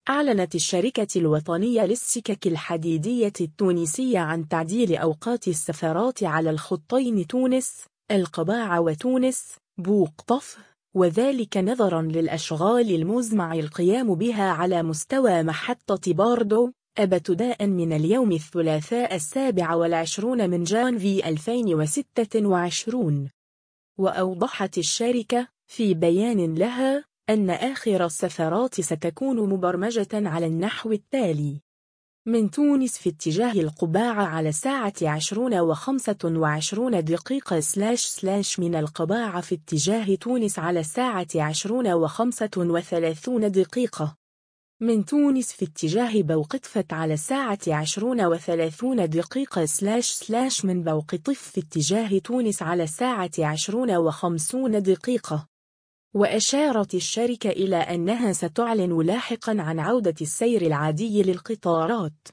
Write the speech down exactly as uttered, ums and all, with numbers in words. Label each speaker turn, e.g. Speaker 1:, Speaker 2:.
Speaker 1: أعلنت الشركة الوطنية للسكك الحديدية التونسية عن تعديل أوقات السفرات على الخطين تونس القباعة وتونس بوقطف، وذلك نظراً للأشغال المزمع القيام بها على مستوى محطة باردو ابتداءً من اليوم الثلاثاء السابع والعشرون من جانفي ألفين وستة وعشرين. وأوضحت الشركة في بيان لها أن آخر السفرات ستكون مبرمجة على النحو التالي: من تونس في اتجاه القباعة على الساعة عشرون وخمسة وعشرون دقيقة سلاش سلاش من القباعة في اتجاه تونس على الساعة عشرون وخمسة وثلاثون دقيقة. من تونس في اتجاه بوقطفة على الساعة عشرون وثلاثون دقيقة سلاش سلاش من بوقطف في اتجاه تونس على الساعة عشرون وخمسون دقيقة. وأشارت الشركة إلى أنها ستعلن لاحقاً عن عودة السير العادي للقطارات.